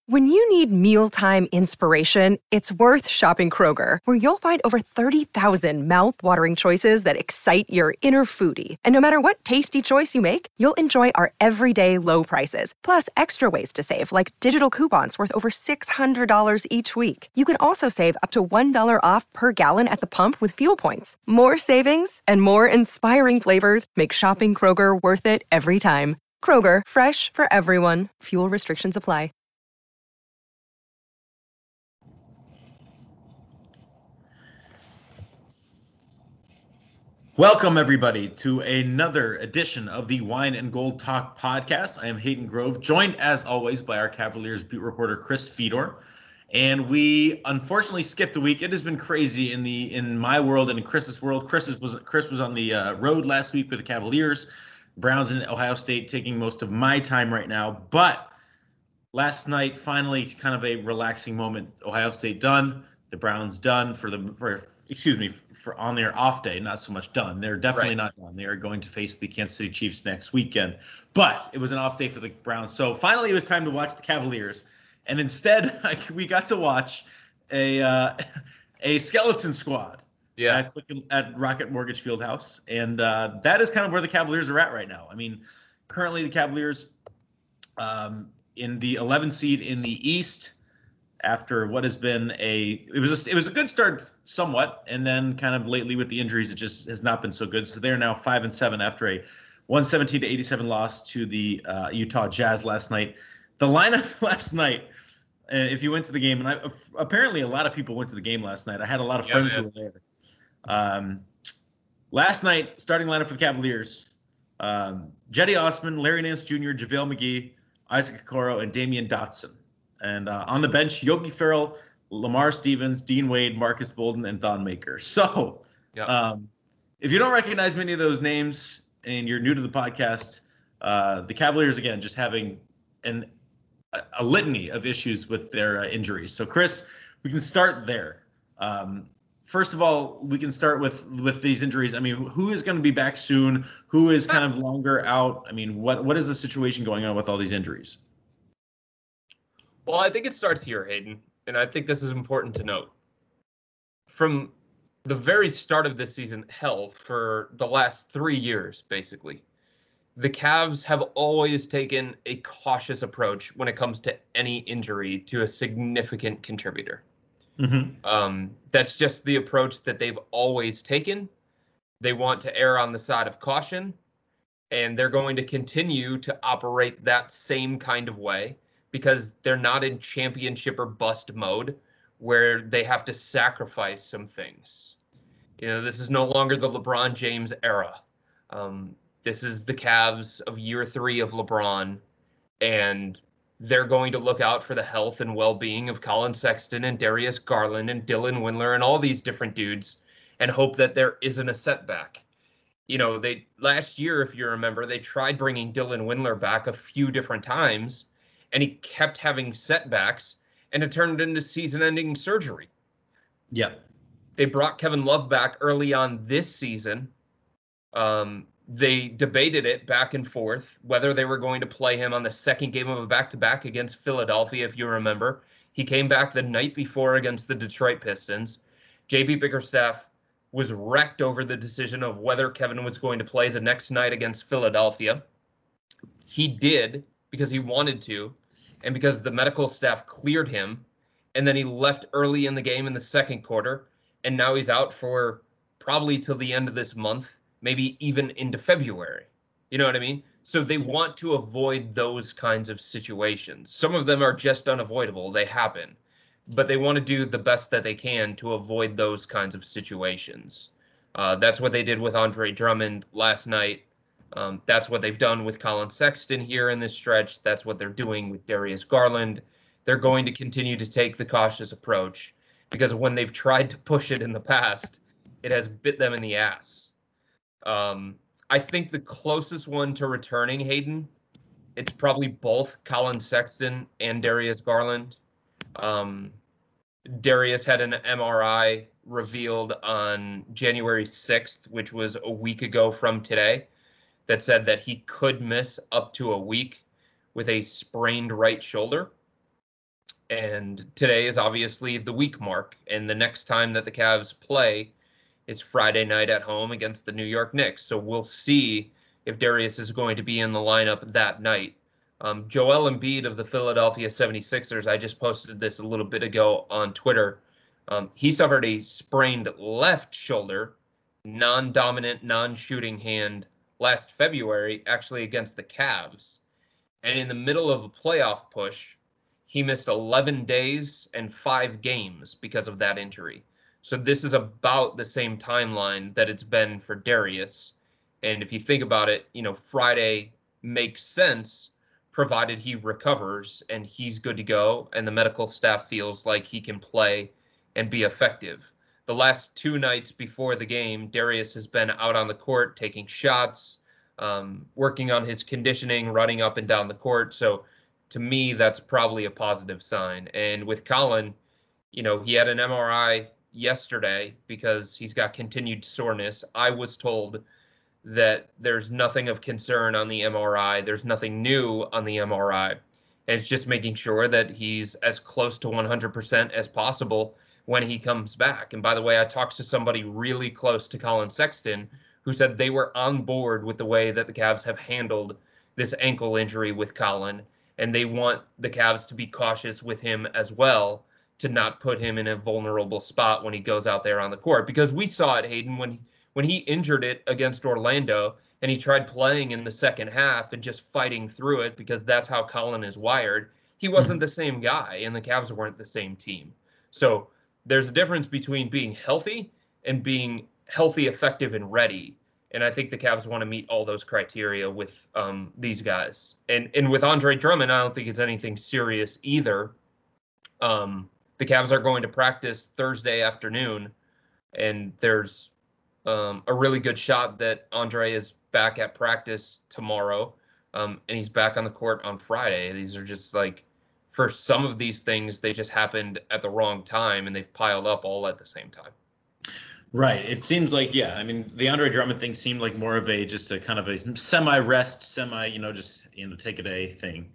When you need mealtime inspiration, it's worth shopping Kroger, where you'll find over 30,000 mouth-watering choices that excite your inner foodie. And no matter what tasty choice you make, you'll enjoy our everyday low prices, plus extra ways to save, like digital coupons worth over $600 each week. You can also save up to $1 off per gallon at the pump with fuel points. More savings and more inspiring flavors make shopping Kroger worth it every time. Kroger, fresh for everyone. Fuel restrictions apply. Welcome, everybody, to another edition of the Wine and Gold Talk podcast. I am Hayden Grove, joined, as always, by our Cavaliers beat reporter, Chris Fedor. And we unfortunately skipped a week. It has been crazy in my world and in Chris's world. Chris was on the road last week with the Cavaliers. Browns in Ohio State taking most of my time right now. But last night, finally, kind of a relaxing moment. Ohio State done. The Browns done for on their off day, not so much done. They're definitely not done. They are going to face the Kansas City Chiefs next weekend. But it was an off day for the Browns. So finally it was time to watch the Cavaliers. And instead, we got to watch a skeleton squad at Rocket Mortgage Fieldhouse. And that is kind of where the Cavaliers are at right now. I mean, currently the Cavaliers in the 11 seed in the East, after what has been it was a good start somewhat, and then kind of lately with the injuries, it just has not been so good. So they're now 5-7 after a 117-87 loss to the Utah Jazz last night. The lineup last night, if you went to the game, and apparently a lot of people went to the game last night. I had a lot of friends who were there. Last night, starting lineup for the Cavaliers: Jetty Osman, Larry Nance Jr., JaVale McGee, Isaac Okoro, and Damian Dotson. And on the bench, Yogi Ferrell, Lamar Stevens, Dean Wade, Marcus Bolden, and Thon Maker. So if you don't recognize many of those names and you're new to the podcast, the Cavaliers, again, just having a litany of issues with their injuries. So, Chris, we can start there. First of all, we can start with these injuries. I mean, who is going to be back soon? Who is kind of longer out? I mean, what is the situation going on with all these injuries? Well, I think it starts here, Hayden, and I think this is important to note. From the very start of this season, for the last 3 years, basically, the Cavs have always taken a cautious approach when it comes to any injury to a significant contributor. Mm-hmm. That's just the approach that they've always taken. They want to err on the side of caution, and they're going to continue to operate that same kind of way, because they're not in championship or bust mode where they have to sacrifice some things. You know, this is no longer the LeBron James era. This is the Cavs of year 3 of LeBron, and they're going to look out for the health and well-being of Colin Sexton and Darius Garland and Dylan Windler and all these different dudes, and hope that there isn't a setback. You know, last year, if you remember, they tried bringing Dylan Windler back a few different times, and he kept having setbacks, and it turned into season-ending surgery. Yeah. They brought Kevin Love back early on this season. They debated it back and forth, whether they were going to play him on the second game of a back-to-back against Philadelphia, if you remember. He came back the night before against the Detroit Pistons. J.B. Bickerstaff was wrecked over the decision of whether Kevin was going to play the next night against Philadelphia. He did, because he wanted to, and because the medical staff cleared him, and then he left early in the game in the second quarter, and now he's out for probably till the end of this month, maybe even into February. You know what I mean? So they want to avoid those kinds of situations. Some of them are just unavoidable. They happen. But they want to do the best that they can to avoid those kinds of situations. That's what they did with Andre Drummond last night. That's what they've done with Colin Sexton here in this stretch. That's what they're doing with Darius Garland. They're going to continue to take the cautious approach, because when they've tried to push it in the past, it has bit them in the ass. I think the closest one to returning, Hayden, it's probably both Colin Sexton and Darius Garland. Darius had an MRI revealed on January 6th, which was a week ago from today, that said that he could miss up to a week with a sprained right shoulder. And today is obviously the week mark. And the next time that the Cavs play is Friday night at home against the New York Knicks. So we'll see if Darius is going to be in the lineup that night. Joel Embiid of the Philadelphia 76ers, I just posted this a little bit ago on Twitter. He suffered a sprained left shoulder, non-dominant, non-shooting hand last February, actually against the Cavs. And in the middle of a playoff push, he missed 11 days and 5 games because of that injury. So this is about the same timeline that it's been for Darius. And if you think about it, Friday makes sense provided he recovers and he's good to go and the medical staff feels like he can play and be effective. The last 2 nights before the game, Darius has been out on the court taking shots, working on his conditioning, running up and down the court. So to me, that's probably a positive sign. And with Colin, he had an MRI yesterday because he's got continued soreness. I was told that there's nothing of concern on the MRI. There's nothing new on the MRI. And it's just making sure that he's as close to 100% as possible when he comes back. And by the way, I talked to somebody really close to Colin Sexton who said they were on board with the way that the Cavs have handled this ankle injury with Colin. And they want the Cavs to be cautious with him as well, to not put him in a vulnerable spot when he goes out there on the court. Because we saw it, Hayden, when he injured it against Orlando and he tried playing in the second half and just fighting through it because that's how Colin is wired, he wasn't the same guy and the Cavs weren't the same team. So there's a difference between being healthy and being healthy, effective, and ready. And I think the Cavs want to meet all those criteria with these guys. And with Andre Drummond, I don't think it's anything serious either. The Cavs are going to practice Thursday afternoon, and there's a really good shot that Andre is back at practice tomorrow, and he's back on the court on Friday. These are just for some of these things, they just happened at the wrong time, and they've piled up all at the same time. Right. It seems like, yeah, I mean, the Andre Drummond thing seemed like more of just a kind of a semi-rest, take a day thing.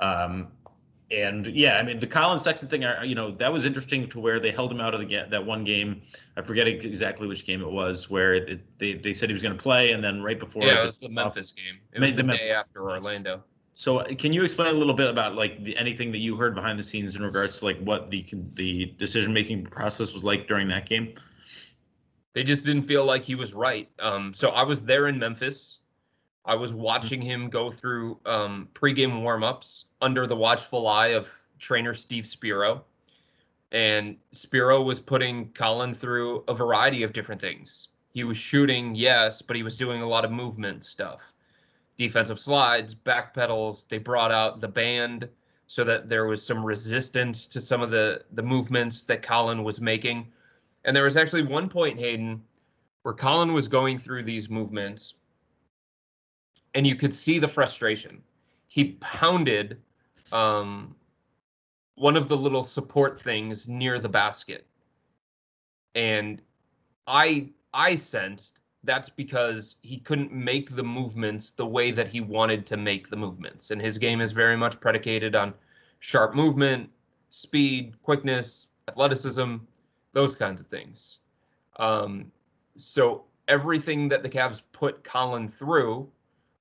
And yeah, I mean, the Colin Sexton thing, that was interesting to where they held him out of that one game. I forget exactly which game it was, where they said he was going to play, and then right before. Yeah, it was the Memphis game. It was the day after Orlando. So can you explain a little bit about anything that you heard behind the scenes in regards to what the decision-making process was like during that game? They just didn't feel like he was right. So I was there in Memphis. I was watching him go through pregame warmups under the watchful eye of trainer Steve Spiro. And Spiro was putting Colin through a variety of different things. He was shooting, yes, but he was doing a lot of movement stuff. Defensive slides, back pedals. They brought out the band so that there was some resistance to some of the movements that Colin was making. And there was actually one point, Hayden, where Colin was going through these movements, and you could see the frustration. He pounded one of the little support things near the basket. And I sensed that's because he couldn't make the movements the way that he wanted to make the movements. And his game is very much predicated on sharp movement, speed, quickness, athleticism, those kinds of things. So everything that the Cavs put Colin through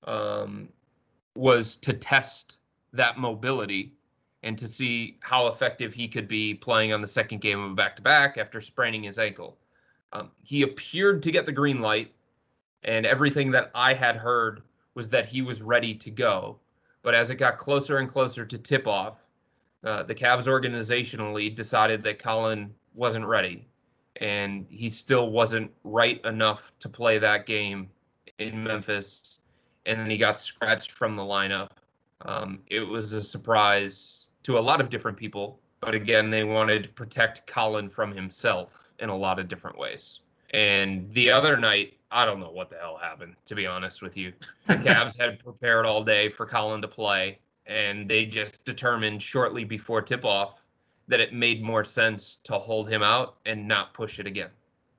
was to test that mobility and to see how effective he could be playing on the second game of a back-to-back after spraining his ankle. He appeared to get the green light, and everything that I had heard was that he was ready to go. But as it got closer and closer to tip-off, the Cavs organizationally decided that Colin wasn't ready, and he still wasn't right enough to play that game in Memphis, and then he got scratched from the lineup. It was a surprise to a lot of different people, but again, they wanted to protect Colin from himself in a lot of different ways. And the other night, I don't know what the hell happened, to be honest with you. The Cavs had prepared all day for Colin to play, and they just determined shortly before tip-off that it made more sense to hold him out and not push it again.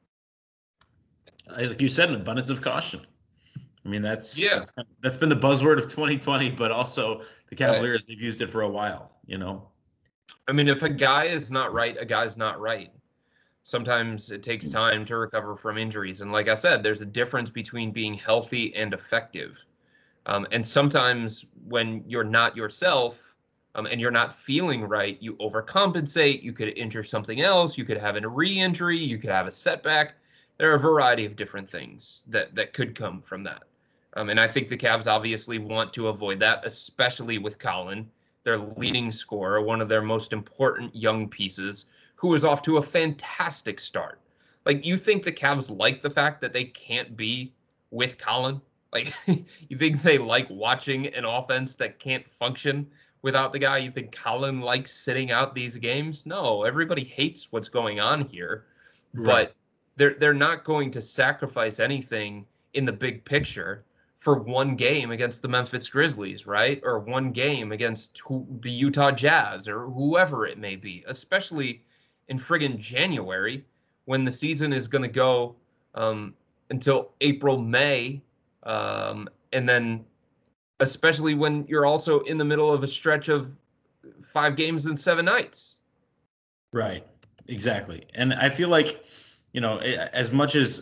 Like you said, an abundance of caution. I mean, that's been the buzzword of 2020, but also the Cavaliers, they've used it for a while, I mean, if a guy is not right, a guy's not right. Sometimes it takes time to recover from injuries. And like I said, there's a difference between being healthy and effective. And sometimes when you're not yourself and you're not feeling right, you overcompensate. You could injure something else. You could have a re-injury. You could have a setback. There are a variety of different things that could come from that. And I think the Cavs obviously want to avoid that, especially with Colin, their leading scorer, one of their most important young pieces, who is off to a fantastic start. Like, you think the Cavs like the fact that they can't be with Colin? Like, you think they like watching an offense that can't function without the guy? You think Colin likes sitting out these games? No, everybody hates what's going on here. Right. But they're not going to sacrifice anything in the big picture for one game against the Memphis Grizzlies, right? Or one game against the Utah Jazz or whoever it may be, especially in friggin' January when the season is going to go until April, May. And then especially when you're also in the middle of a stretch of 5 games and 7 nights. Right. Exactly. And I feel like, as much as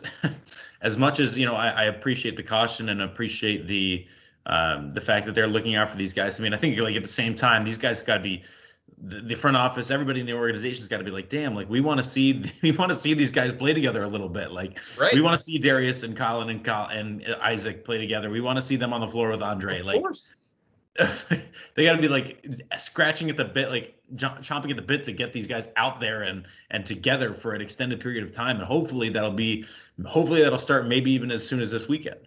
I appreciate the caution and appreciate the fact that they're looking out for these guys. I mean, I think like at the same time, these guys got to be the front office, everybody in the organization's got to be like, damn, like we want to see these guys play together a little bit. Like we want to see Darius and Colin and Isaac play together. We want to see them on the floor with Andre. Of course. They got to be like scratching at the bit, like chomping at the bit to get these guys out there and together for an extended period of time. And hopefully that'll start maybe even as soon as this weekend.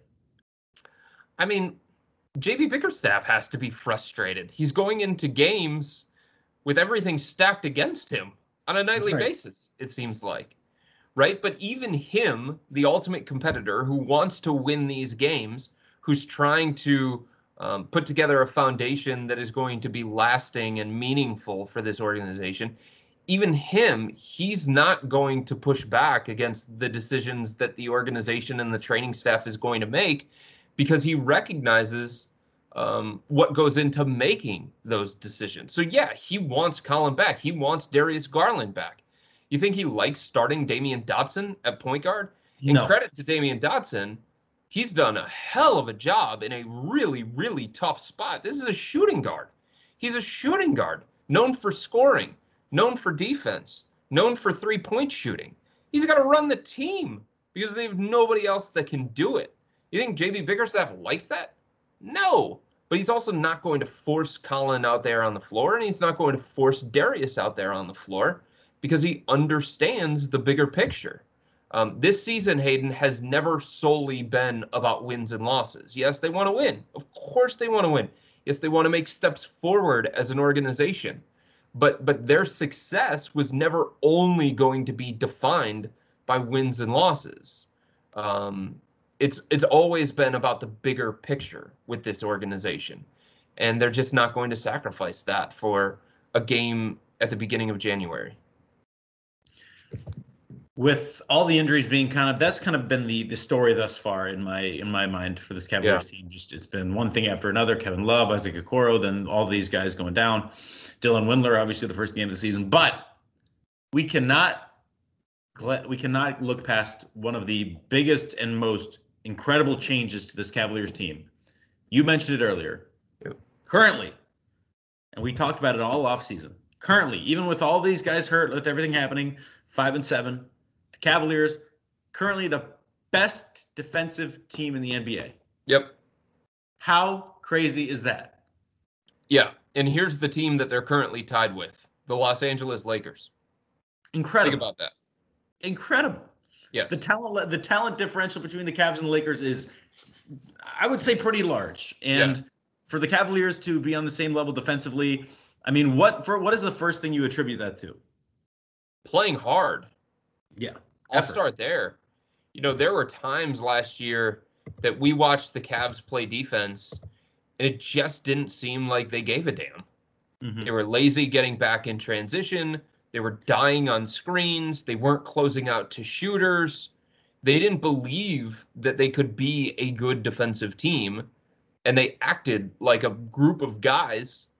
I mean, JB Bickerstaff has to be frustrated. He's going into games with everything stacked against him on a nightly basis, it seems like, right? But even him, the ultimate competitor who wants to win these games, who's trying to put together a foundation that is going to be lasting and meaningful for this organization, even him, he's not going to push back against the decisions that the organization and the training staff is going to make, because he recognizes what goes into making those decisions. So yeah, he wants Colin back. He wants Darius Garland back. You think he likes starting Damian Dotson at point guard? And credit to Damian Dotson, he's done a hell of a job in a really, really tough spot. This is a shooting guard. He's a shooting guard, known for scoring, known for defense, known for three-point shooting. He's got to run the team because they have nobody else that can do it. You think JB Bickerstaff likes that? No, but he's also not going to force Colin out there on the floor, and he's not going to force Darius out there on the floor because he understands the bigger picture. This season, Hayden, has never solely been about wins and losses. Yes, they want to win. Of course they want to win. Yes, they want to make steps forward as an organization. But their success was never only going to be defined by wins and losses. It's always been about the bigger picture with this organization. And they're just not going to sacrifice that for a game at the beginning of January. With all the injuries being that's kind of been the story thus far in my mind for this Cavaliers team. Just it's been one thing after another. Kevin Love, Isaac Okoro, then all these guys going down. Dylan Windler, obviously the first game of the season. But we cannot look past one of the biggest and most incredible changes to this Cavaliers team. You mentioned it earlier. Yep. Currently, and we talked about it all offseason. Currently, even with all these guys hurt, with everything happening, 5-7, the Cavaliers currently the best defensive team in the NBA. Yep. How crazy is that? Yeah, and here's the team that they're currently tied with, the Los Angeles Lakers. Incredible. Think about that. Incredible. Yes. The talent differential between the Cavs and the Lakers is, I would say, pretty large. And for the Cavaliers to be on the same level defensively, I mean, what is the first thing you attribute that to? Playing hard. Yeah. I'll start there. There were times last year that we watched the Cavs play defense, and it just didn't seem like they gave a damn. Mm-hmm. They were lazy getting back in transition. They were dying on screens. They weren't closing out to shooters. They didn't believe that they could be a good defensive team, and they acted like a group of guys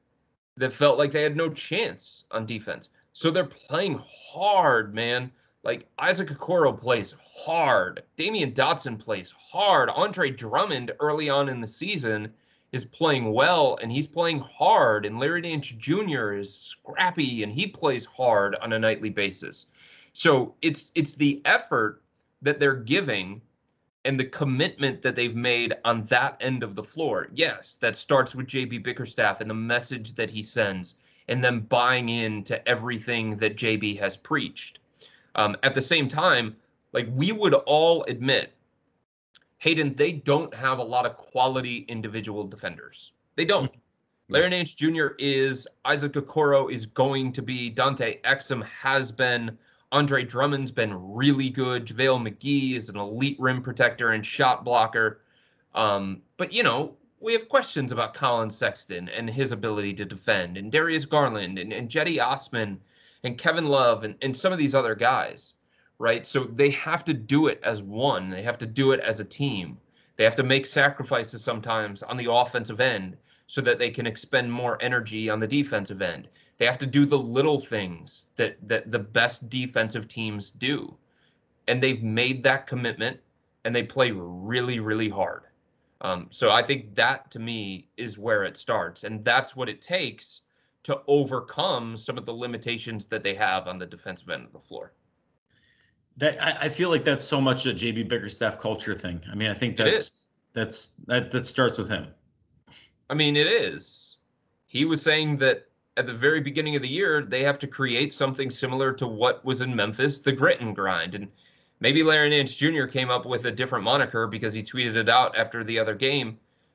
that felt like they had no chance on defense. So they're playing hard, man. Like Isaac Okoro plays hard. Damian Dotson plays hard. Andre Drummond early on in the season is playing well and he's playing hard. And Larry Nance Jr. is scrappy and he plays hard on a nightly basis. So it's the effort that they're giving and the commitment that they've made on that end of the floor. Yes, that starts with JB Bickerstaff and the message that he sends and them buying into everything that JB has preached. At the same time, like we would all admit, Hayden, they don't have a lot of quality individual defenders. They don't. Larry Nance Jr. is, Isaac Okoro is going to be, Dante Exum has been, Andre Drummond's been really good. JaVale McGee is an elite rim protector and shot blocker. But, you know, we have questions about Colin Sexton and his ability to defend, and Darius Garland and Jetty Osman and Kevin Love and some of these other guys, right? So they have to do it as one. They have to do it as a team. They have to make sacrifices sometimes on the offensive end so that they can expend more energy on the defensive end. They have to do the little things that the best defensive teams do. And they've made that commitment, and they play really, really hard. So I think that, to me, is where it starts. And that's what it takes to overcome some of the limitations that they have on the defensive end of the floor. That I feel like that's so much a JB Bickerstaff culture thing. I mean, I think that starts with him. I mean, it is. He was saying that at the very beginning of the year, they have to create something similar to what was in Memphis, the grit and grind. And maybe Larry Nance Jr. came up with a different moniker because he tweeted it out after the other game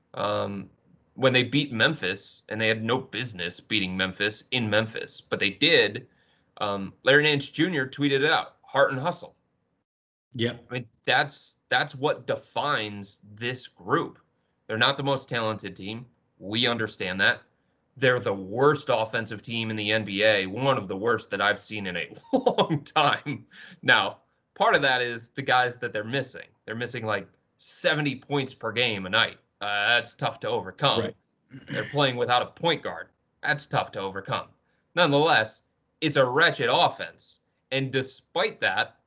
when they beat Memphis, and they had no business beating Memphis in Memphis, but they did. Larry Nance Jr. tweeted it out, heart and hustle. Yeah. I mean, that's what defines this group. They're not the most talented team. We understand that. They're the worst offensive team in the NBA, one of the worst that I've seen in a long time. Now, part of that is the guys that they're missing. They're missing like 70 points per game a night. That's tough to overcome. Right. They're playing without a point guard. That's tough to overcome. Nonetheless, it's a wretched offense. And despite that,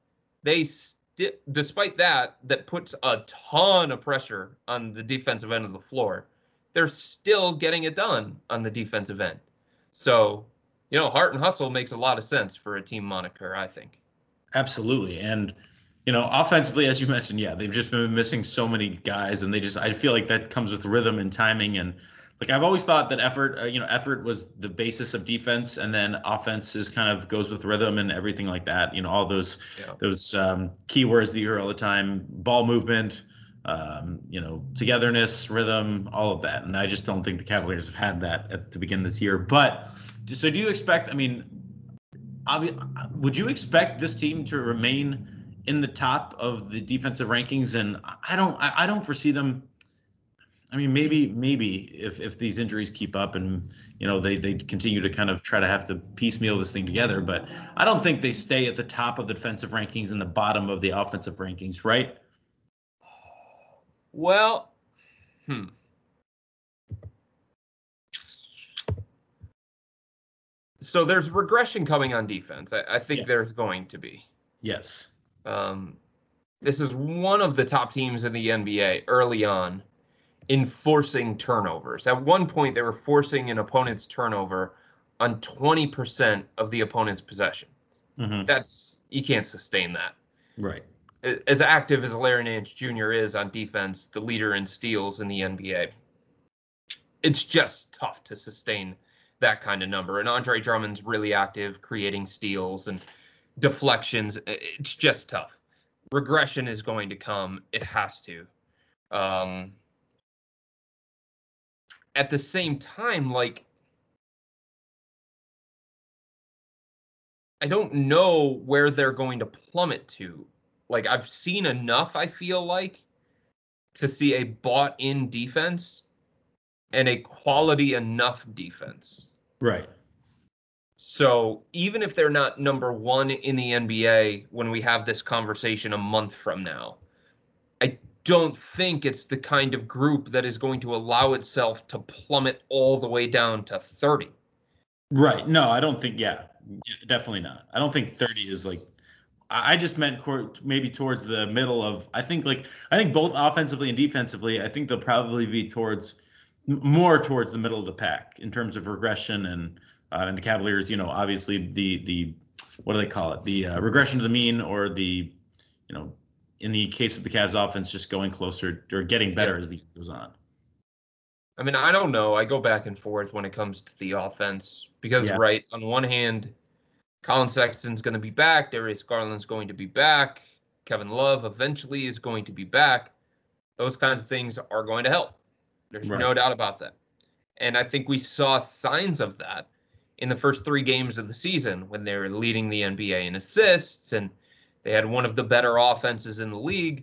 that puts a ton of pressure on the defensive end of the floor. They're still getting it done on the defensive end. So, you know, heart and hustle makes a lot of sense for a team moniker, I think. Absolutely. And, you know, offensively, as you mentioned, yeah, they've just been missing so many guys, and I feel like that comes with rhythm and timing. And like, I've always thought that effort was the basis of defense, and then offense goes with rhythm and everything like that. You know, all those keywords that you hear all the time: ball movement, togetherness, rhythm, all of that. And I just don't think the Cavaliers have had that to begin this year. But so do you expect, I mean, would you expect this team to remain in the top of the defensive rankings? And I don't foresee them. I mean, maybe if these injuries keep up and, you know, they continue to kind of try to have to piecemeal this thing together, but I don't think they stay at the top of the defensive rankings and the bottom of the offensive rankings, right? Well, So there's regression coming on defense. I think there's going to be. Yes. This is one of the top teams in the NBA early on in forcing turnovers. At one point, they were forcing an opponent's turnover on 20% of the opponent's possession. Mm-hmm. You can't sustain that. Right. As active as Larry Nance Jr. is on defense, the leader in steals in the NBA, it's just tough to sustain that kind of number. And Andre Drummond's really active, creating steals and deflections. It's just tough. Regression is going to come. It has to. At the same time, like, I don't know where they're going to plummet to. Like, I've seen enough, I feel like, to see a bought-in defense and a quality enough defense. Right. So even if they're not number one in the NBA when we have this conversation a month from now, I don't think it's the kind of group that is going to allow itself to plummet all the way down to 30. Right. No, I don't think. Yeah, definitely not. I don't think 30 is like. I just meant maybe towards the middle of. I think both offensively and defensively. I think they'll probably be more towards the middle of the pack in terms of regression and the Cavaliers. Obviously the what do they call it? The regression to the mean, or the you know in the case of the Cavs offense, just going closer or getting better as the year goes on. I mean, I don't know. I go back and forth when it comes to the offense because, Yeah. right, on one hand, Colin Sexton's going to be back. Darius Garland's going to be back. Kevin Love eventually is going to be back. Those kinds of things are going to help. There's Right. no doubt about that. And I think we saw signs of that in the first 3 games of the season when they were leading the NBA in assists and they had one of the better offenses in the league.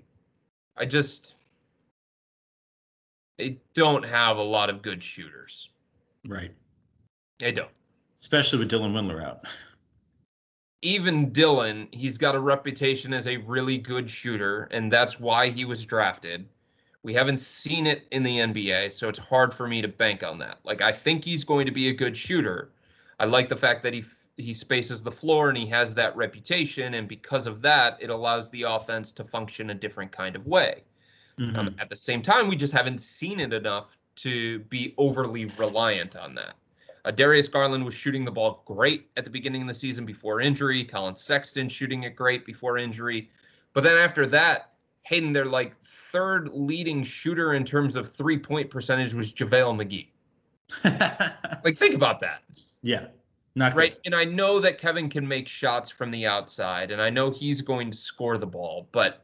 They don't have a lot of good shooters. Right. They don't. Especially with Dylan Windler out. Even Dylan, he's got a reputation as a really good shooter, and that's why he was drafted. We haven't seen it in the NBA, so it's hard for me to bank on that. Like, I think he's going to be a good shooter. I like the fact that he spaces the floor and he has that reputation, and because of that, it allows the offense to function a different kind of way. Mm-hmm. At the same time, we just haven't seen it enough to be overly reliant on that. Darius Garland was shooting the ball great at the beginning of the season before injury. Colin Sexton shooting it great before injury. But then after that, Hayden, their like third leading shooter in terms of 3-point percentage was JaVale McGee. Like, think about that. Yeah. Not right. Good. And I know that Kevin can make shots from the outside, and I know he's going to score the ball, but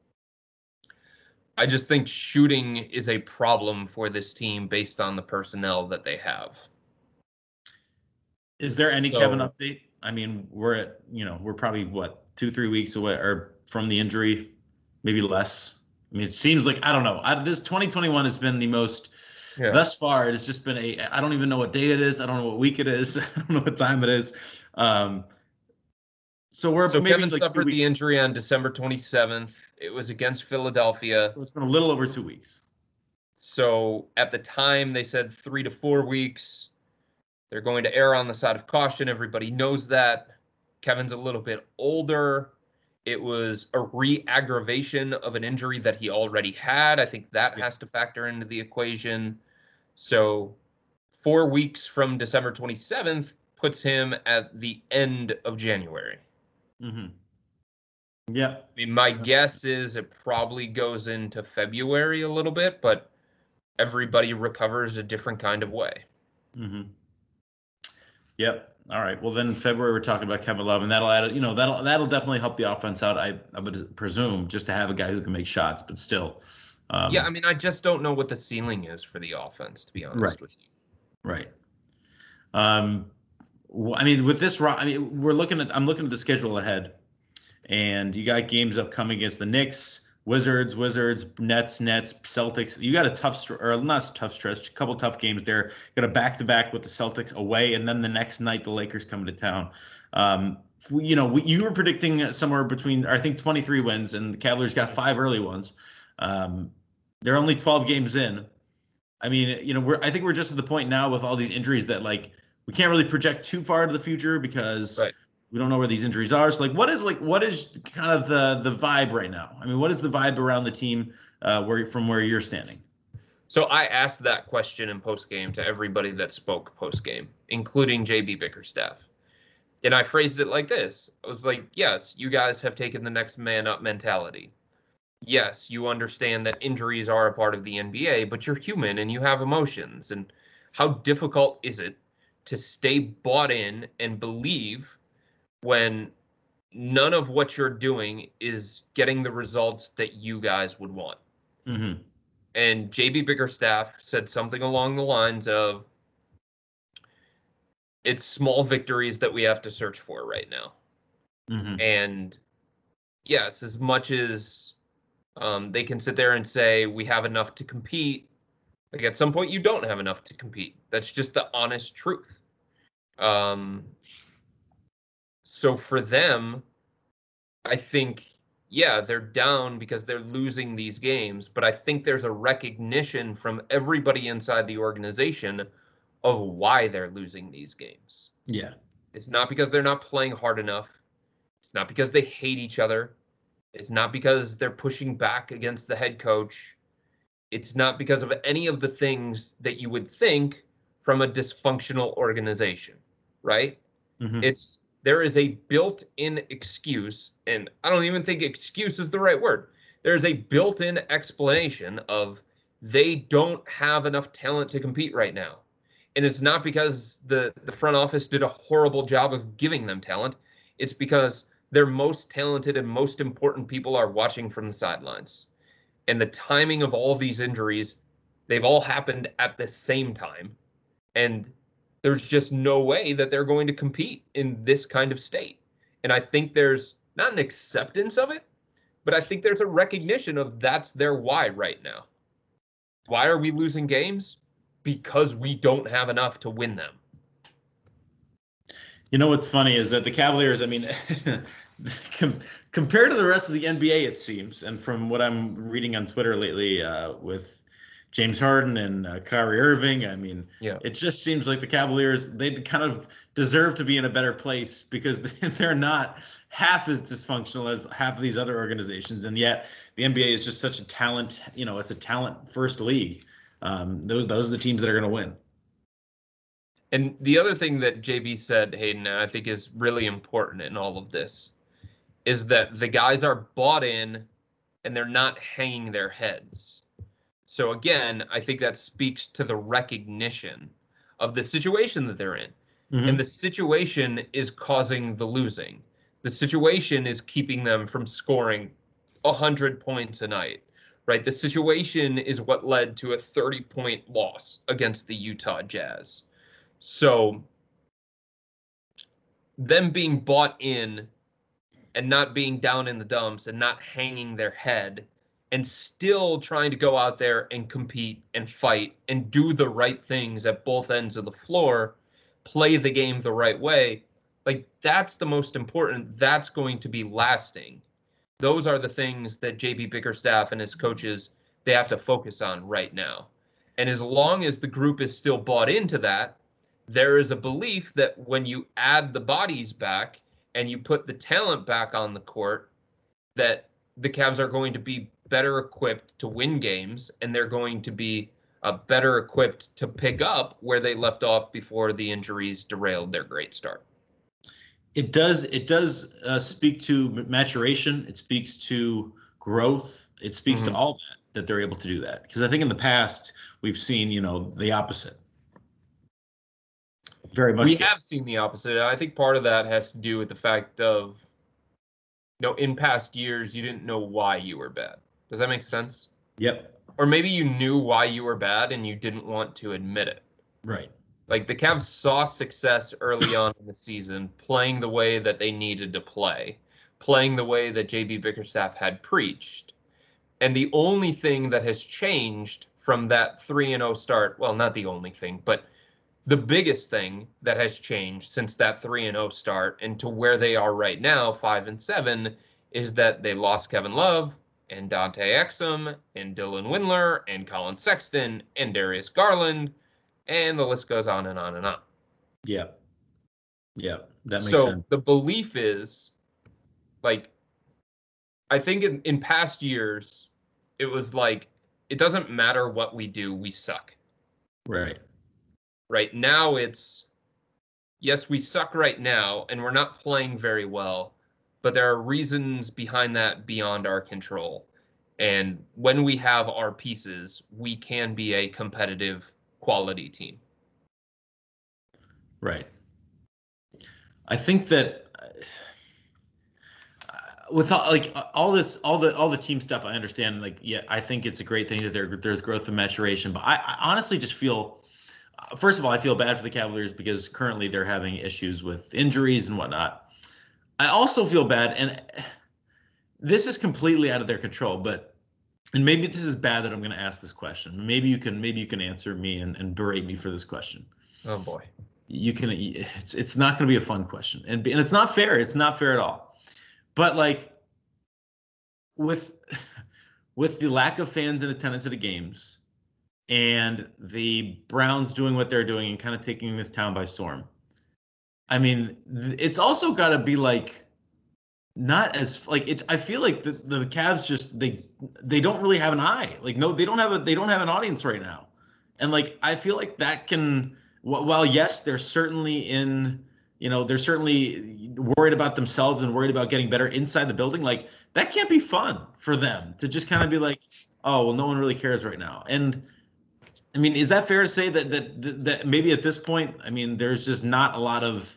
I just think shooting is a problem for this team based on the personnel that they have. Is there any Kevin update? I mean, we're probably 2-3 weeks away or from the injury, maybe less. I mean, it seems like, I don't know. This 2021 has been the most thus far. It has just been I don't even know what day it is. I don't know what week it is. I don't know what time it is. So Kevin suffered the injury on December 27th. It was against Philadelphia. It's been a little over 2 weeks. So at the time, they said 3 to 4 weeks. They're going to err on the side of caution. Everybody knows that. Kevin's a little bit older. It was a re-aggravation of an injury that he already had. I think that has to factor into the equation. So 4 weeks from December 27th puts him at the end of January. Mm-hmm. Yeah. I mean, my guess is it probably goes into February a little bit, but everybody recovers a different kind of way. Mm-hmm. Yep. All right. Well, then in February we're talking about Kevin Love, and that'll add, that'll definitely help the offense out. I would presume, just to have a guy who can make shots, but still. Yeah, I mean, I just don't know what the ceiling is for the offense, to be honest with you. Right. I mean, with this, I'm looking at the schedule ahead, and you got games upcoming against the Knicks, Wizards, Nets, Celtics. You got a couple tough games there. You got a back-to-back with the Celtics away, and then the next night the Lakers coming to town. You were predicting somewhere between, I think, 23 wins, and the Cavaliers got 5 early ones. They're only 12 games in. I mean, I think we're just at the point now with all these injuries that, like, we can't really project too far into the future because we don't know where these injuries are. So, like, what is kind of the vibe right now? I mean, what is the vibe around the team from where you're standing? So I asked that question in postgame to everybody that spoke postgame, including JB Bickerstaff. And I phrased it like this. I was like, yes, you guys have taken the next man up mentality. Yes, you understand that injuries are a part of the NBA, but you're human and you have emotions. And how difficult is it to stay bought in and believe when none of what you're doing is getting the results that you guys would want? Mm-hmm. And JB Bickerstaff said something along the lines of, it's small victories that we have to search for right now. Mm-hmm. And yes, as much as they can sit there and say we have enough to compete, like, at some point you don't have enough to compete. That's just the honest truth. So for them, I think, yeah, they're down because they're losing these games, but I think there's a recognition from everybody inside the organization of why they're losing these games. Yeah. It's not because they're not playing hard enough. It's not because they hate each other. It's not because they're pushing back against the head coach. It's not because of any of the things that you would think from a dysfunctional organization, right? Mm-hmm. There is a built-in excuse, and I don't even think excuse is the right word. There's a built-in explanation of they don't have enough talent to compete right now. And it's not because the front office did a horrible job of giving them talent. It's because their most talented and most important people are watching from the sidelines. And the timing of all of these injuries, they've all happened at the same time. And there's just no way that they're going to compete in this kind of state. And I think there's not an acceptance of it, but I think there's a recognition of that's their why right now. Why are we losing games? Because we don't have enough to win them. You know what's funny is that the Cavaliers, I mean, compared to the rest of the NBA, it seems, and from what I'm reading on Twitter lately with James Harden and Kyrie Irving, I mean, Yeah. it just seems like the Cavaliers, they kind of deserve to be in a better place because they're not half as dysfunctional as half of these other organizations. And yet the NBA is just such a talent, it's a talent first league. Those are the teams that are going to win. And the other thing that JB said, Hayden, I think is really important in all of this is that the guys are bought in and they're not hanging their heads. So again, I think that speaks to the recognition of the situation that they're in. Mm-hmm. And the situation is causing the losing. The situation is keeping them from scoring 100 points a night, right? The situation is what led to a 30-point loss against the Utah Jazz. So them being bought in and not being down in the dumps and not hanging their head and still trying to go out there and compete and fight and do the right things at both ends of the floor, play the game the right way, like that's the most important. That's going to be lasting. Those are the things that JB Bickerstaff and his coaches, they have to focus on right now. And as long as the group is still bought into that, there is a belief that when you add the bodies back and you put the talent back on the court, that the Cavs are going to be better equipped to win games, and they're going to be better equipped to pick up where they left off before the injuries derailed their great start. It does speak to maturation. It speaks to growth. It speaks to all that they're able to do that. Because I think in the past we've seen, the opposite. Very much. We have seen the opposite. I think part of that has to do with the fact of, in past years, you didn't know why you were bad. Does that make sense? Yep. Or maybe you knew why you were bad and you didn't want to admit it. Right. Like the Cavs saw success early on in the season, playing the way that they needed to play, playing the way that JB Bickerstaff had preached. And the only thing that has changed from that 3-0 start, well, not the only thing, but the biggest thing that has changed since that 3-0 start and to where they are right now, 5-7, is that they lost Kevin Love and Dante Exum and Dylan Windler and Colin Sexton and Darius Garland, and the list goes on and on and on. Yeah. Yeah, that makes sense. So the belief is, like, I think in past years, it was like, it doesn't matter what we do, we suck. Right. Right now it's, yes, we suck right now and we're not playing very well, but there are reasons behind that beyond our control. And when we have our pieces, we can be a competitive quality team. Right. I think that with all the team stuff, I understand. Like, yeah, I think it's a great thing that there's growth and maturation. But I honestly just feel, first of all, I feel bad for the Cavaliers because currently they're having issues with injuries and whatnot. I also feel bad, and this is completely out of their control. And maybe this is bad that I'm going to ask this question. Maybe you can answer me and berate me for this question. Oh boy. It's not going to be a fun question, and it's not fair. It's not fair at all. But like with the lack of fans in attendance at the games and the Browns doing what they're doing and kind of taking this town by storm, I mean, it's also got to be like not as like it. I feel like the Cavs just they don't really have an eye. Like no, they don't have an audience right now, and like I feel like that can. While yes, they're certainly in. They're certainly worried about themselves and worried about getting better inside the building. Like that can't be fun for them to just kind of be like, oh well, no one really cares right now. And I mean, is that fair to say that maybe at this point, I mean, there's just not a lot of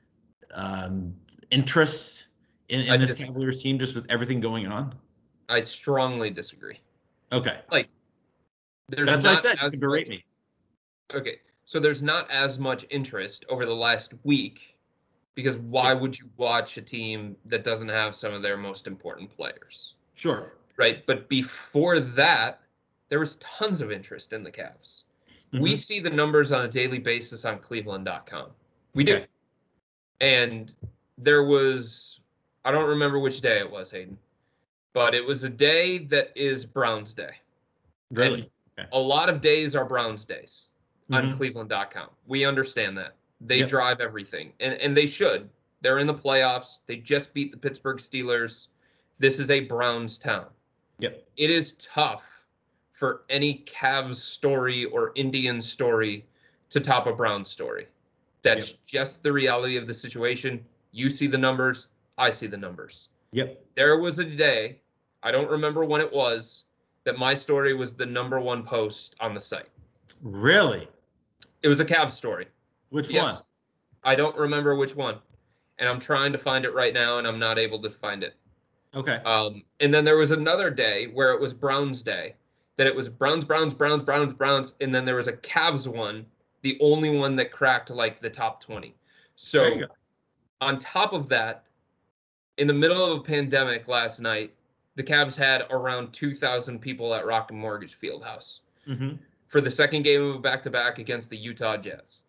interest in this Cavaliers team just with everything going on? I strongly disagree. Okay. Like, there's that's what I said. You can berate me. Okay. So there's not as much interest over the last week because why would you watch a team that doesn't have some of their most important players? Sure. Right. But before that, there was tons of interest in the Cavs. Mm-hmm. We see the numbers on a daily basis on Cleveland.com. We do. And there was, I don't remember which day it was, Hayden, but it was a day that is Browns Day. Really? Okay. A lot of days are Browns days on Cleveland.com. We understand that. They drive everything, and they should. They're in the playoffs. They just beat the Pittsburgh Steelers. This is a Browns town. Yep. It is tough for any Cavs story or Indian story to top a Browns story. That's just the reality of the situation. You see the numbers. I see the numbers. Yep. There was a day, I don't remember when it was, that my story was the #1 post on the site. Really? It was a Cavs story. Which one? I don't remember which one. And I'm trying to find it right now, and I'm not able to find it. Okay. And then there was another day where it was Browns Day, that it was Browns, and then there was a Cavs one, the only one that cracked like the top 20. So on top of that, in the middle of a pandemic last night, the Cavs had around 2,000 people at Rocket Mortgage Fieldhouse for the second game of a back-to-back against the Utah Jazz.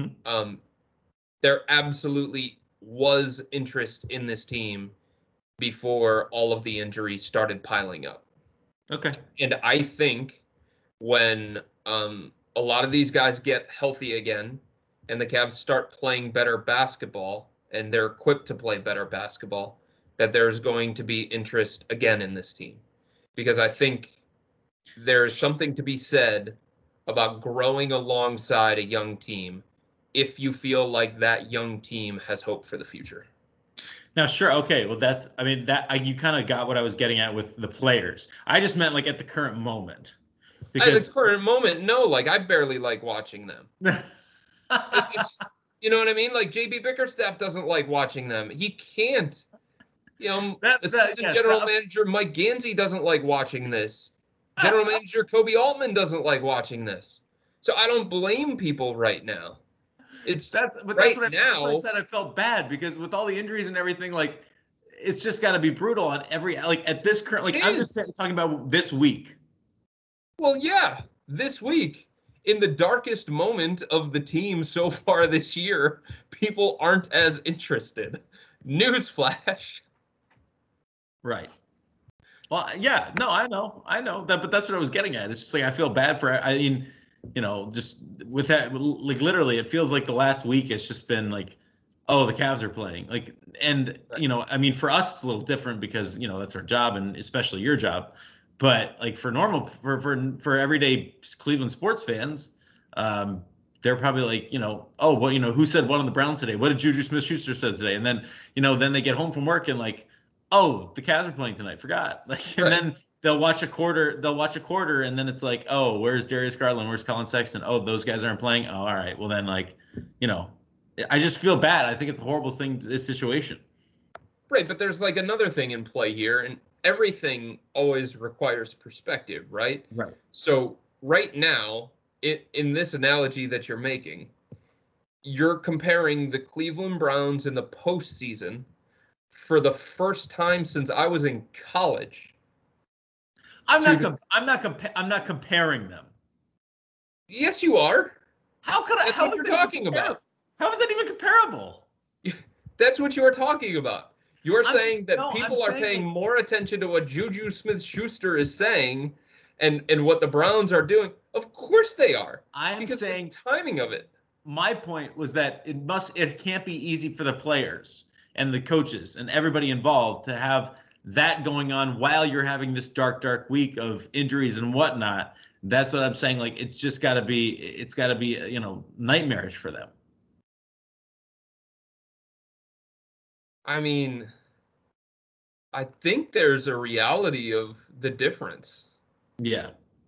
There absolutely was interest in this team before all of the injuries started piling up. Okay. And I think when a lot of these guys get healthy again and the Cavs start playing better basketball and they're equipped to play better basketball, that there's going to be interest again in this team. Because I think there's something to be said about growing alongside a young team if you feel like that young team has hope for the future. Now, sure. Okay. Well, you kind of got what I was getting at with the players. I just meant like at the current moment. Because at the current moment, no, like I barely like watching them. You know what I mean? Like JB Bickerstaff doesn't like watching them. He can't. Assistant General Manager Mike Gansey doesn't like watching this. General Manager Kobe Altman doesn't like watching this. So I don't blame people right now. That's what I said. I felt bad because with all the injuries and everything, like it's just got to be brutal on every at this current. Like I'm just talking about this week. Well, yeah, this week in the darkest moment of the team so far this year, people aren't as interested. Newsflash. Right. Well, yeah, no, I know that, but that's what I was getting at. It's just like I feel bad for. I mean. Just with that, like literally, it feels like the last week it's just been like, oh, the Cavs are playing. Like, and, I mean, for us, it's a little different because, that's our job and especially your job. But like for for everyday Cleveland sports fans, they're probably like, oh, well, who said what on the Browns today? What did Juju Smith-Schuster said today? And then, then they get home from work and like, oh, the Cavs are playing tonight. Forgot. Like, and then they'll watch a quarter, and then it's like, oh, where's Darius Garland? Where's Colin Sexton? Oh, those guys aren't playing. Oh, all right. Well, then, like, I just feel bad. I think it's a horrible thing, this situation. Right, but there's like another thing in play here, and everything always requires perspective, right? Right. So right now, in this analogy that you're making, you're comparing the Cleveland Browns in the postseason for the first time since I was in college. I'm not comparing them. Yes, you are. How could I? That's what you're talking about. How is that even comparable? That's what you are talking about. You're saying that people are paying more attention to what Juju Smith-Schuster is saying and what the Browns are doing. Of course they are. I'm saying the timing of it. my point was that it can't be easy for the players and the coaches and everybody involved to have that going on while you're having this dark week of injuries and whatnot. That's what I'm saying. Like, it's got to be, nightmarish for them. I mean, I think there's a reality of the difference. Yeah.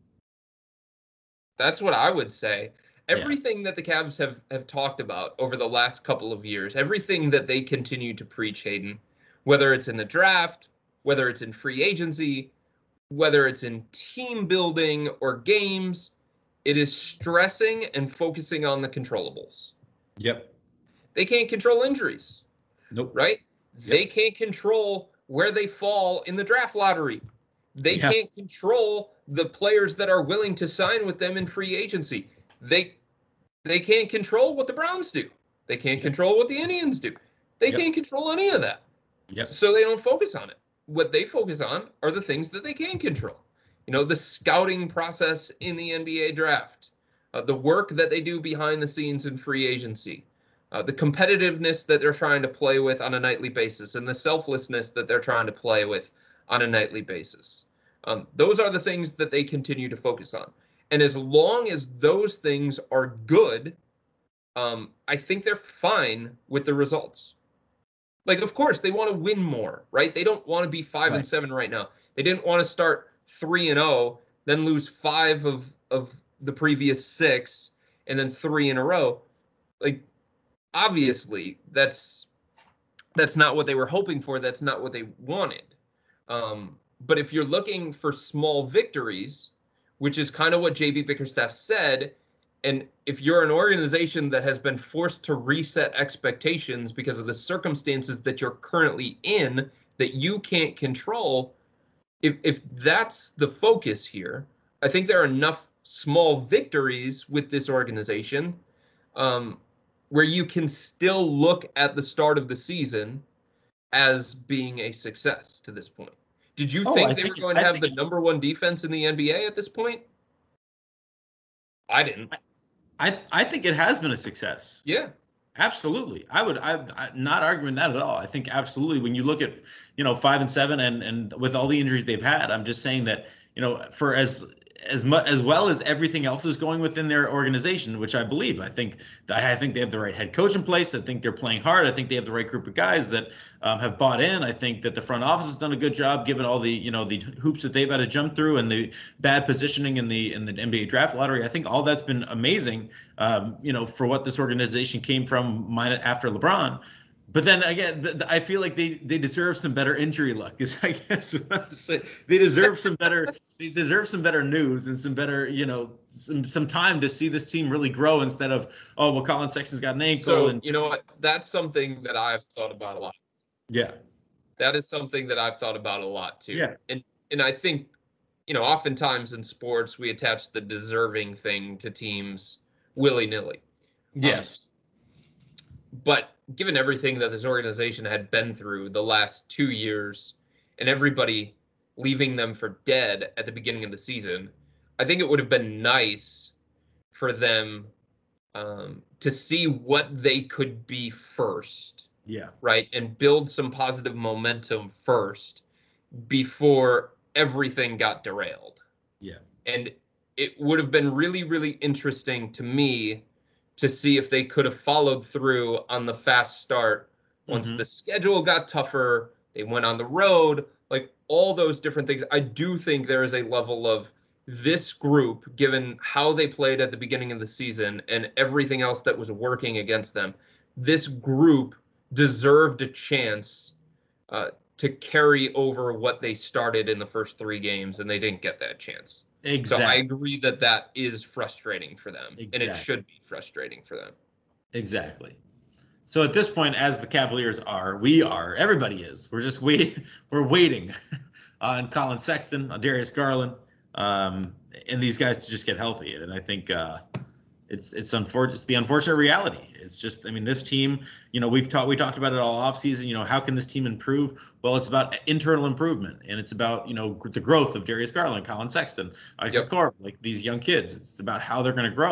That's what I would say. Everything that the Cavs have talked about over the last couple of years, everything that they continue to preach, Hayden, whether it's in the draft, whether it's in free agency, whether it's in team building or games, it is stressing and focusing on the controllables. Yep. They can't control injuries. Nope. Right? Yep. They can't control where they fall in the draft lottery. They can't control the players that are willing to sign with them in free agency. They can't control what the Browns do. They can't control what the Indians do. They can't control any of that. Yep. So they don't focus on it. What they focus on are the things that they can control. The scouting process in the NBA draft, the work that they do behind the scenes in free agency, the competitiveness that they're trying to play with on a nightly basis, and the selflessness that they're trying to play with on a nightly basis. Those are the things that they continue to focus on. And as long as those things are good, I think they're fine with the results. Like, of course, they want to win more, right? They don't want to be 5-7 right now. They didn't want to start 3-0, then lose 5 of the previous 6, and then 3 in a row. Like, obviously, that's not what they were hoping for. That's not what they wanted. But if you're looking for small victories, which is kind of what JB Bickerstaff said, and if you're an organization that has been forced to reset expectations because of the circumstances that you're currently in that you can't control, if that's the focus here, I think there are enough small victories with this organization where you can still look at the start of the season as being a success to this point. Did you think they were going to have the number 1 defense in the NBA at this point? I didn't. I think it has been a success. Yeah. Absolutely. I'm not arguing that at all. I think absolutely when you look at, 5-7 and with all the injuries they've had, I'm just saying that, for as well as everything else is going within their organization, which I believe. I think they have the right head coach in place. I think they're playing hard. I think they have the right group of guys that have bought in. I think that the front office has done a good job, given all the the hoops that they've had to jump through and the bad positioning in the NBA draft lottery. I think all that's been amazing. For what this organization came from after LeBron. But then again, I feel like they deserve some better injury luck. Is I guess what I'm saying. They deserve some better. They deserve some better news and some better, some time to see this team really grow instead of, oh well, Colin Sexton's got an ankle. So and what? That's something that I've thought about a lot. Yeah, that is something that I've thought about a lot too. Yeah, and I think, oftentimes in sports we attach the deserving thing to teams willy-nilly. Yes. But given everything that this organization had been through the last 2 years and everybody leaving them for dead at the beginning of the season, I think it would have been nice for them to see what they could be first. Yeah. Right. And build some positive momentum first before everything got derailed. Yeah. And it would have been really, really interesting to me to see if they could have followed through on the fast start once the schedule got tougher. They went on the road, like all those different things. I do think there is a level of this group, given how they played at the beginning of the season and everything else that was working against them, this group deserved a chance to carry over what they started in the first 3 games, and they didn't get that chance. Exactly. So I agree that is frustrating for them, Exactly. and it should be frustrating for them. Exactly. So at this point, as the Cavaliers are, everybody is. We're just waiting. We're waiting on Colin Sexton, on Darius Garland, and these guys to just get healthy. And I think it's unfortunate. It's the unfortunate reality. It's just, this team. We talked about it all offseason. How can this team improve? Well, it's about internal improvement, and it's about the growth of Darius Garland, Colin Sexton, Isaac Okoro, like these young kids. It's about how they're going to grow.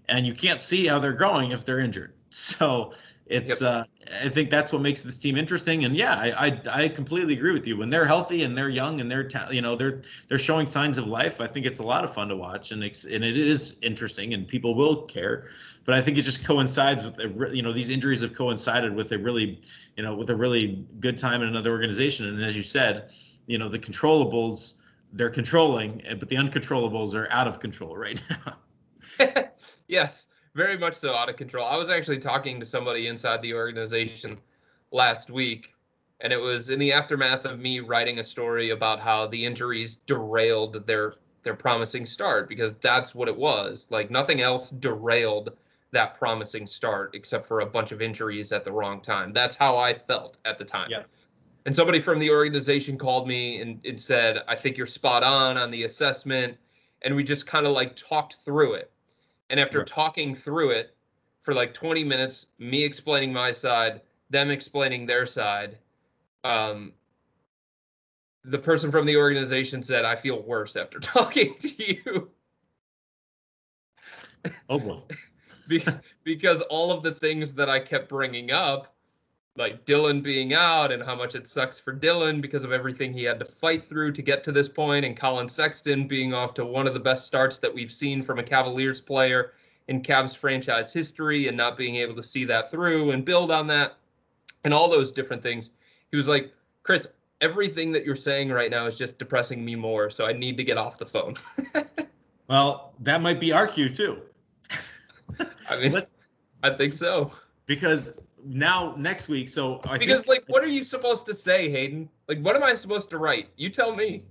and you can't see how they're going if they're injured. So it's I think that's what makes this team interesting. And yeah, I completely agree with you. When they're healthy and they're young and they're showing signs of life, I think it's a lot of fun to watch, and it is interesting, and people will care. But I think it just coincides with these injuries have coincided with a really good time in another organization. And as you said, the controllables they're controlling, but the uncontrollables are out of control right now. Yes, very much so out of control. I was actually talking to somebody inside the organization last week, and it was in the aftermath of me writing a story about how the injuries derailed their promising start, because that's what it was. Like, nothing else derailed that promising start except for a bunch of injuries at the wrong time. That's how I felt at the time. Yeah. And somebody from the organization called me and said, I think you're spot on the assessment. And we just kind of like talked through it. And after talking through it for like 20 minutes, me explaining my side, them explaining their side, the person from the organization said, I feel worse after talking to you. Oh, boy. Because all of the things that I kept bringing up, like Dylan being out and how much it sucks for Dylan because of everything he had to fight through to get to this point, and Colin Sexton being off to one of the best starts that we've seen from a Cavaliers player in Cavs franchise history, and not being able to see that through and build on that and all those different things. He was like, Chris, everything that you're saying right now is just depressing me more, so I need to get off the phone. Well, that might be our cue too. I mean, I think so. Because now next week, what are you supposed to say, Hayden? Like, what am I supposed to write? You tell me.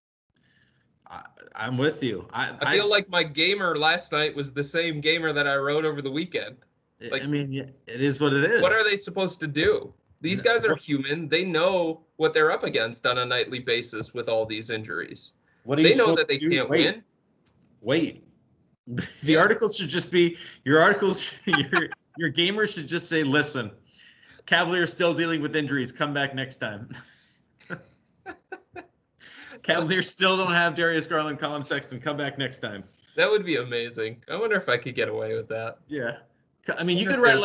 I'm with you. I feel like my gamer last night was the same gamer that I wrote over the weekend. Like, I mean, it is what it is. What are they supposed to do? These guys are human. They know what they're up against on a nightly basis with all these injuries. They know that they can't win. Wait. The articles should just be your articles. Your gamers should just say, "Listen, Cavaliers still dealing with injuries. Come back next time." Cavaliers still don't have Darius Garland, Colin Sexton. Come back next time. That would be amazing. I wonder if I could get away with that. Yeah. I mean, you could write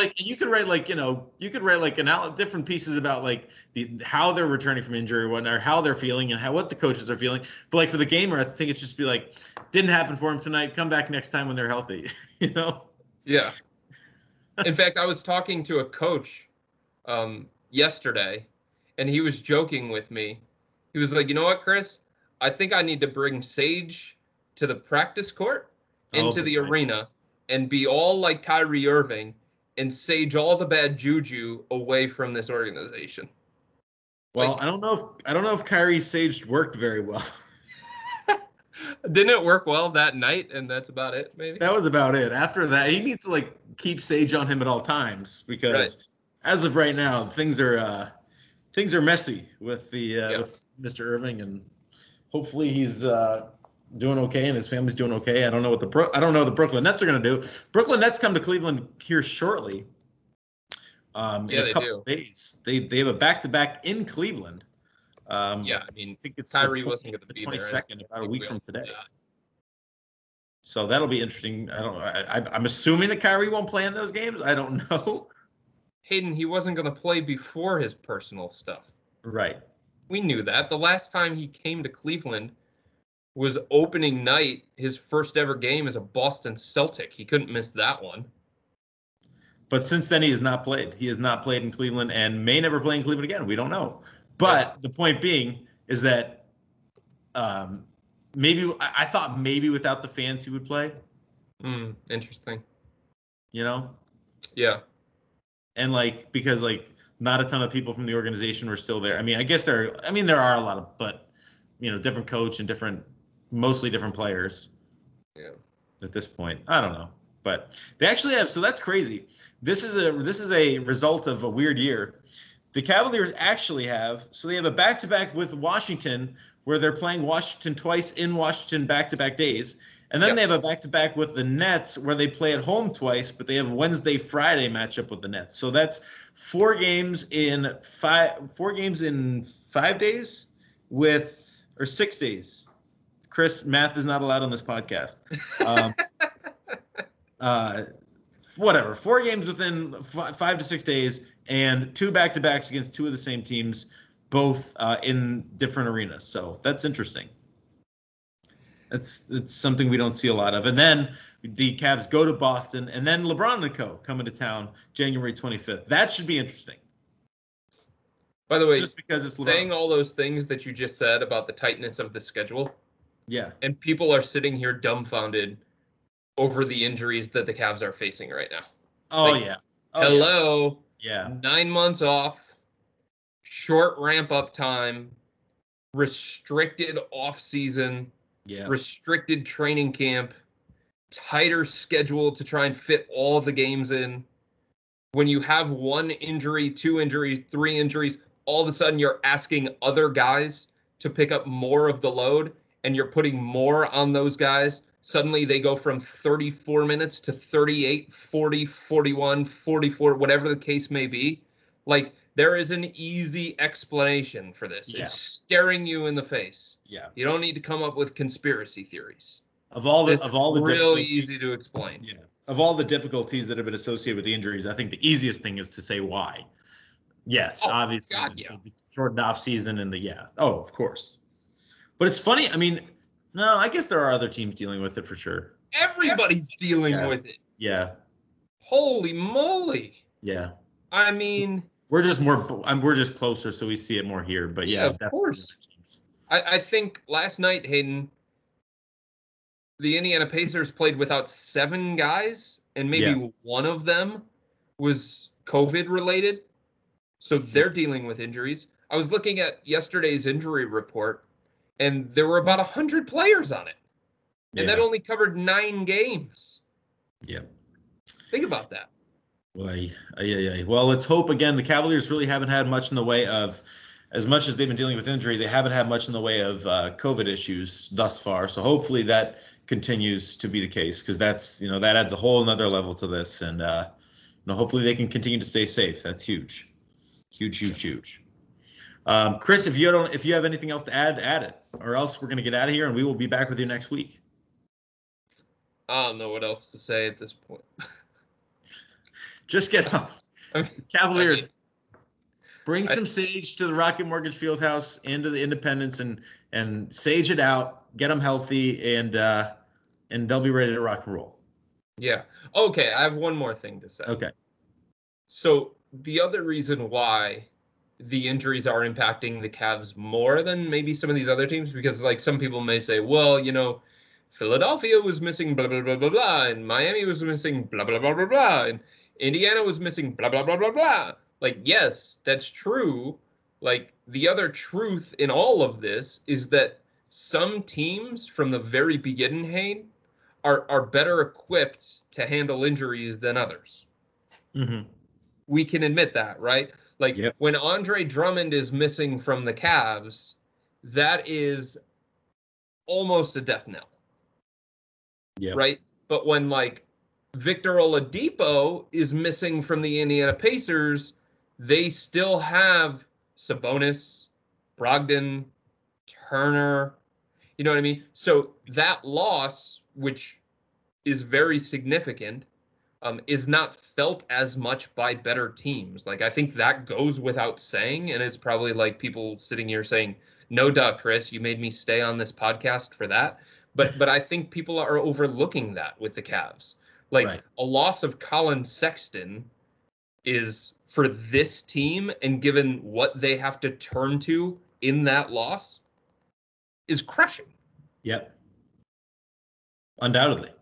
different pieces about like how they're returning from injury, or whatnot, or how they're feeling, and what the coaches are feeling. But like for the gamer, I think it should just be like, didn't happen for him tonight. Come back next time when they're healthy. Yeah. In fact, I was talking to a coach yesterday, and he was joking with me. He was like, you know what, Chris? I think I need to bring Sage to the practice court into the arena and be all like Kyrie Irving and sage all the bad juju away from this organization. Well, I don't know if Kyrie saged worked very well. Didn't it work well that night, and that's about it, maybe? That was about it. After that, he needs to like keep Sage on him at all times, because as of right now, things are messy with with Mr. Irving, and hopefully he's doing okay and his family's doing okay. I don't know what the Brooklyn Nets are going to do. Brooklyn Nets come to Cleveland here shortly. In a couple of days. They have a back-to-back in Cleveland. I think it's Kyrie wasn't going to be 22nd, about a week from today. So that'll be interesting. I'm assuming that Kyrie won't play in those games. I don't know. Hayden, he wasn't going to play before his personal stuff. Right. We knew that. The last time he came to Cleveland was opening night, his first ever game as a Boston Celtic. He couldn't miss that one. But since then, he has not played. He has not played in Cleveland and may never play in Cleveland again. We don't know. But the point being is that I thought maybe without the fans he would play. Interesting. Yeah. And because not a ton of people from the organization were still there. I mean, I guess there are a lot of, but different coach and mostly different players. Yeah. At this point, I don't know, but they actually have. So that's crazy. This is a result of a weird year. The Cavaliers actually have. So they have a back-to-back with Washington, where they're playing Washington twice in Washington back-to-back days, and then they have a back-to-back with the Nets, where they play at home twice, but they have a Wednesday-Friday matchup with the Nets. So that's 4 games in 5 days or 6 days. Chris, math is not allowed on this podcast. whatever, 4 games within 5 to 6 days, and 2 back-to-backs against 2 of the same teams, both in different arenas. So that's interesting. It's something we don't see a lot of. And then the Cavs go to Boston, and then LeBron and co. come into town January 25th. That should be interesting. By the way, just because it's saying all those things that you just said about the tightness of the schedule. Yeah. And people are sitting here dumbfounded over the injuries that the Cavs are facing right now. Oh, like, yeah. Oh, hello. Yeah. 9 months off, short ramp-up time, restricted off-season, restricted training camp, tighter schedule to try and fit all of the games in. When you have 1 injury, 2 injuries, 3 injuries, all of a sudden you're asking other guys to pick up more of the load, and you're putting more on those guys. Suddenly they go from 34 minutes to 38, 40, 41, 44, whatever the case may be. Like, there is an easy explanation for this. Yeah. It's staring you in the face. Yeah. You don't need to come up with conspiracy theories. Of all the really easy to explain. Yeah. Of all the difficulties that have been associated with the injuries, I think the easiest thing is to say why. Yes, obviously. God, yeah. The shortened off season and Oh, of course. But it's funny. I mean, no, I guess there are other teams dealing with it for sure. Everybody's dealing with it. Yeah. Holy moly. Yeah. I mean, we're just closer, so we see it more here. But yeah, of course. I think last night, Hayden, the Indiana Pacers played without 7 guys, and maybe one of them was COVID related. So they're dealing with injuries. I was looking at yesterday's injury report, and there were about 100 players on it. And that only covered 9 games. Yeah. Think about that. Well, let's hope, again, the Cavaliers really haven't had much in the way of, as much as they've been dealing with injury, they haven't had much in the way of COVID issues thus far. So hopefully that continues to be the case, because that's, that adds a whole nother level to this. And, hopefully they can continue to stay safe. That's huge. Huge. Chris, if you have anything else to add it, or else we're going to get out of here and we will be back with you next week. I don't know what else to say at this point. Just get off. Cavaliers, bring some sage to the Rocket Mortgage Fieldhouse, into the Independence, and sage it out. Get them healthy, and they'll be ready to rock and roll. Yeah. Okay, I have one more thing to say. Okay. So the other reason why the injuries are impacting the Cavs more than maybe some of these other teams, because like some people may say, well, Philadelphia was missing blah, blah, blah, blah, blah, and Miami was missing blah, blah, blah, blah, blah, and Indiana was missing blah, blah, blah, blah, blah. Like, yes, that's true. Like, the other truth in all of this is that some teams from the very beginning, Hayden, are better equipped to handle injuries than others. Mm-hmm. We can admit that, right? Like, when Andre Drummond is missing from the Cavs, that is almost a death knell. Yeah. Right? But when, like, Victor Oladipo is missing from the Indiana Pacers, they still have Sabonis, Brogdon, Turner. You know what I mean? So that loss, which is very significant, is not felt as much by better teams. Like, I think that goes without saying, and it's probably like people sitting here saying, no duh, Chris, you made me stay on this podcast for that. But I think people are overlooking that with the Cavs. Like, a loss of Colin Sexton is, for this team, and given what they have to turn to in that loss, is crushing. Yep. Undoubtedly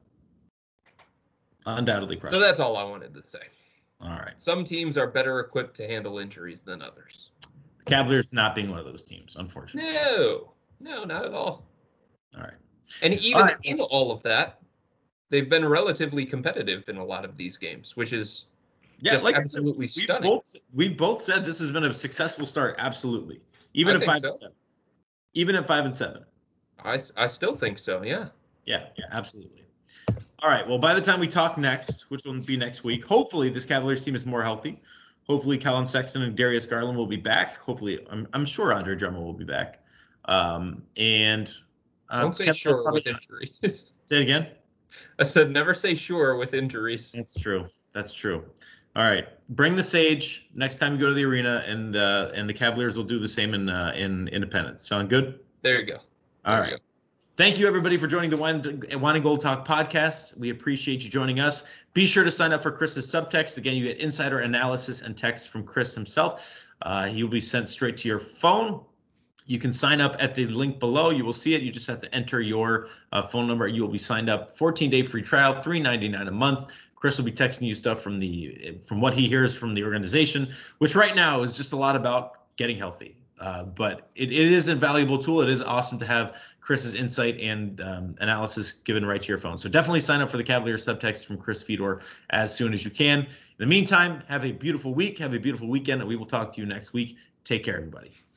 crushing. So that's all I wanted to say. All right. Some teams are better equipped to handle injuries than others. The Cavaliers not being one of those teams, unfortunately. No, not at all. All right. And even in all of that, they've been relatively competitive in a lot of these games, which is just like absolutely stunning. We've both said this has been a successful start, absolutely. Even at 5-7. Even at 5-7. I still think so, yeah. Yeah, absolutely. All right, well, by the time we talk next, which will be next week, hopefully this Cavaliers team is more healthy. Hopefully Colin Sexton and Darius Garland will be back. Hopefully, I'm sure Andre Drummond will be back. Don't say sure with injuries. Say it again? I said never say sure with injuries. That's true. That's true. All right, bring the sage next time you go to the arena, and the Cavaliers will do the same in Independence. Sound good? There you go. All right. Thank you, everybody, for joining the Wine and Gold Talk podcast. We appreciate you joining us. Be sure to sign up for Chris's subtext. Again, you get insider analysis and text from Chris himself. He will be sent straight to your phone. You can sign up at the link below. You will see it. You just have to enter your phone number. You will be signed up. 14-day free trial, $3.99 a month. Chris will be texting you stuff from what he hears from the organization, which right now is just a lot about getting healthy. But it is a valuable tool. It is awesome to have Chris's insight and analysis given right to your phone. So definitely sign up for the Cavalier subtext from Chris Fedor as soon as you can. In the meantime, have a beautiful week. Have a beautiful weekend, and we will talk to you next week. Take care, everybody.